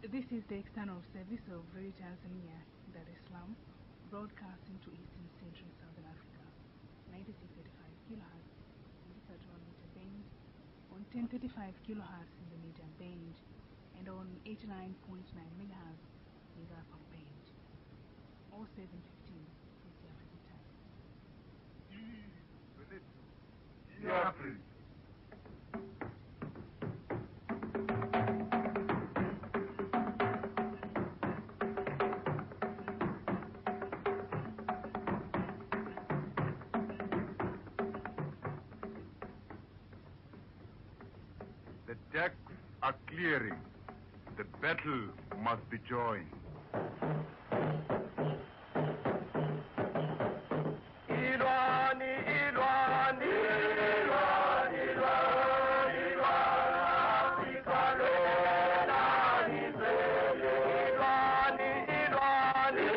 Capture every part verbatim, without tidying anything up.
This is the external service of Radio Tanzania, Dar es Salaam, broadcasting to Eastern Central Southern Africa, ninety-six point eight five kilohertz in the thirty-one meter band, on ten thirty-five kilohertz in the medium band, and on eighty-nine point nine megahertz in the upper band. All seven fifteen is the African time. Yeah, please. The decks are clearing. The battle must be joined. Irani, Irani, Irani, Irani, Africa, Irani, Irani, Irani,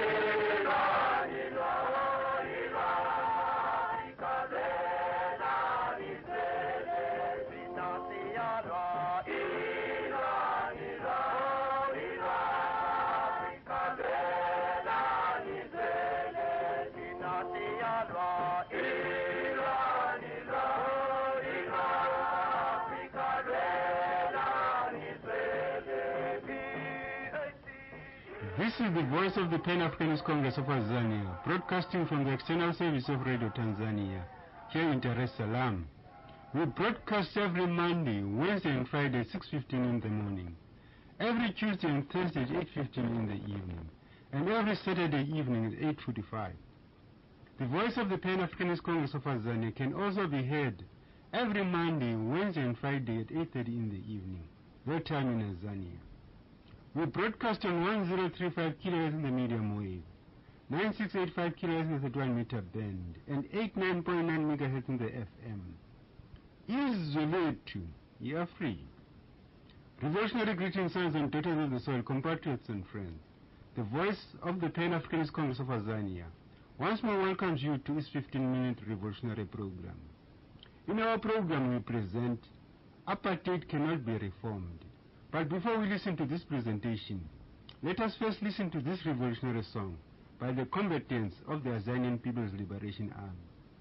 This is the voice of the Pan-Africanist Congress of Tanzania, broadcasting from the external service of Radio Tanzania, here in Dar es Salaam. We broadcast every Monday, Wednesday and Friday at six fifteen in the morning, every Tuesday and Thursday at eight fifteen in the evening, and every Saturday evening at eight forty-five. The voice of the Pan-Africanist Congress of Tanzania can also be heard every Monday, Wednesday and Friday at eight thirty in the evening, their time in Tanzania. We broadcast on one zero three five kilohertz in the medium wave, nine six eight five kilohertz in the thirty-one meter band, and eighty-nine point nine megahertz in the F M. Izolate, you are free. Revolutionary greetings, sons and daughters of the soil, compatriots and friends. The voice of the Pan-Africanist Congress of Tanzania once more welcomes you to its fifteen minute revolutionary program. In our program we present Apartheid Cannot Be Reformed. But before we listen to this presentation, let us first listen to this revolutionary song by the combatants of the Azanian People's Liberation Army.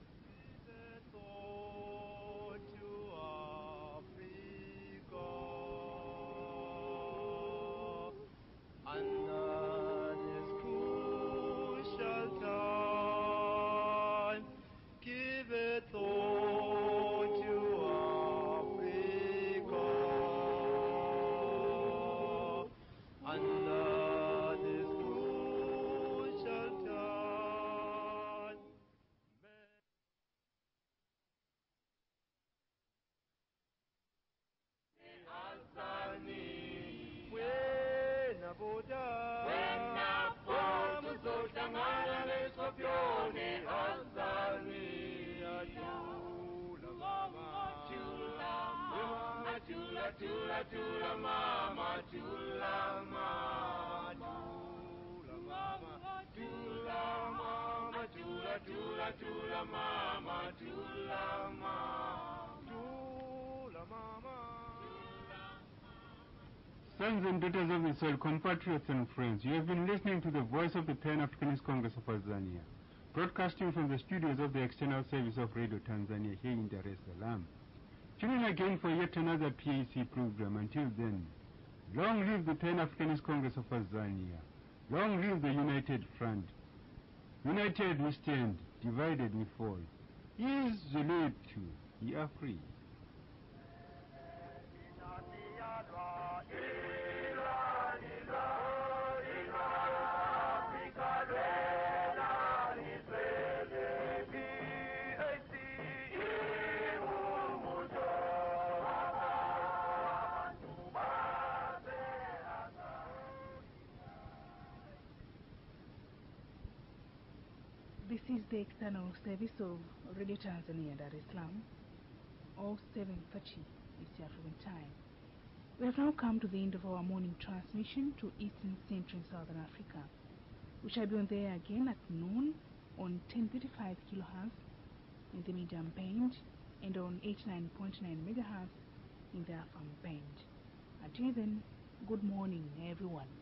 Chula, chula, mama, chula, mama, chula, mama, chula, mama, chula, chula, chula, mama, chula, mama, chula, mama. Sons and daughters of the soil, compatriots and friends, you have been listening to the voice of the Pan-Africanist Congress of Tanzania, broadcasting from the studios of the external service of Radio Tanzania here in Dar es Salaam. Tune in again for yet another P A C program. Until then, long live the Pan-Africanist Congress of Tanzania. Long live the United Front. United we stand, divided we fall. Isolate, ye are free. This is the external service of Radio Tanzania, Dar es Salaam. All seven thirty is the African time. We have now come to the end of our morning transmission to Eastern Central Southern Africa. We shall be on there again at noon on ten thirty-five kilohertz in the medium band and on eighty-nine point nine megahertz in the F M band. Until then, Good morning, everyone.